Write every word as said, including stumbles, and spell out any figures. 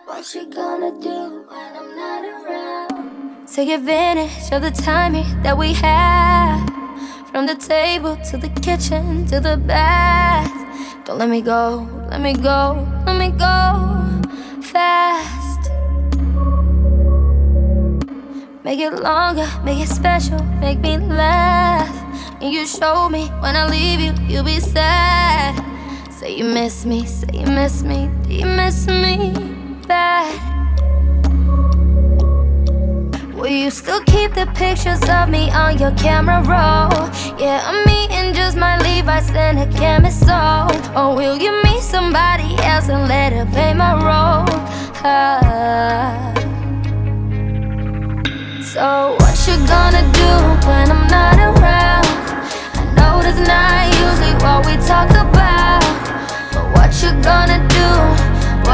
What you gonna do when I'm not around? Take advantage of the timing that we have. From the table to the kitchen to the bath. Don't let me go, let me go, let me go fast. Make it longer, make it special, make me laugh. And you show me when I leave you, you'll be sad. Say you miss me, say you miss me, do you miss me bad? Will you still keep the pictures of me on your camera roll? Yeah, I'm eating just my Levi's and a camisole. Or will you meet somebody else and let her play my role? Ah. So what you gonna do when I'm not around? I know that's not usually what we talk about, but what you gonna do